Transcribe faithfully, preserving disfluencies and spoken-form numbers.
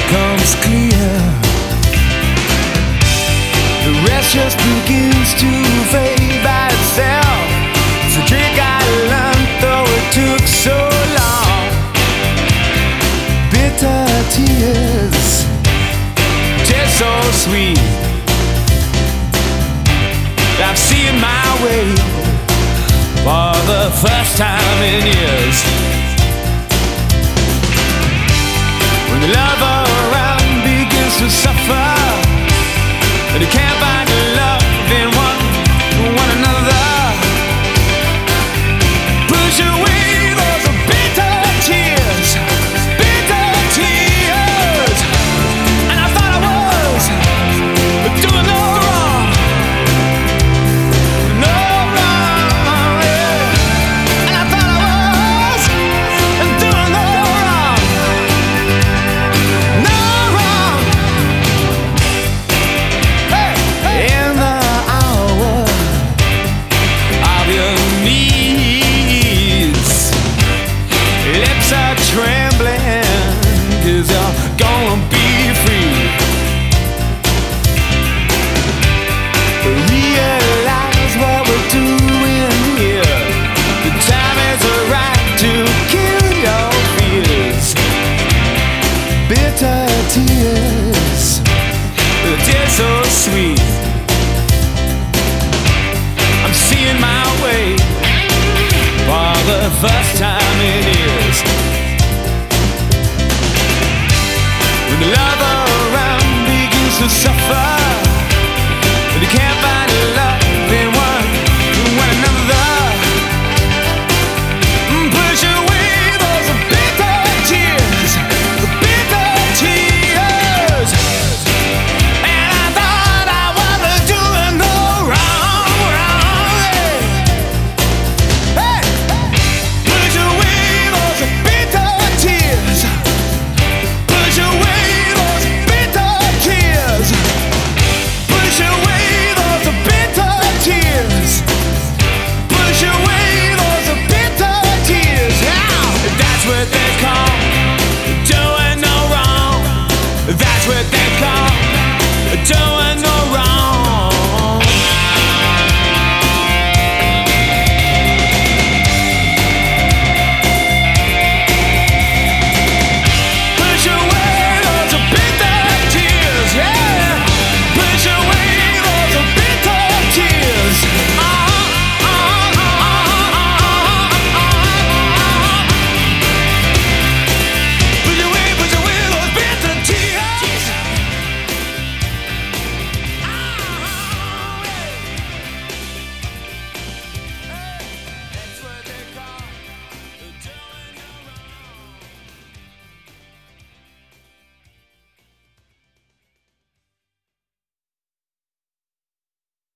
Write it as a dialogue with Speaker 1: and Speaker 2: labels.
Speaker 1: becomes clear. The rest just begins to fade by itself. It's a trick I learned, though it took so long. Bitter tears taste so sweet. I'm seeing my way for the first time in years. When the love around begins to suffer, and you can't find love in one, one another, push away those bitter tears, bitter tears. And I thought I was doing no wrong, no wrong, yeah. And I thought I was doing no wrong, no wrong. Hey, in the hour of your needs, lips are trembling, 'cause you're gonna be free. Realize what we're doing here. The time is right to kill your fears. Bitter tears, the tears so sweet. I'm seeing my way for the first time in years. When the love around begins to suffer, and you can't find love in one, one another, push away those bitter tears, bitter tears. And I thought I was doing no wrong, wrong. Hey, push away those bitter tears, push away those bitter tears, push away those bitter tears, push away those bitter tears. Now, that's what they call doing no wrong. That's what they call doing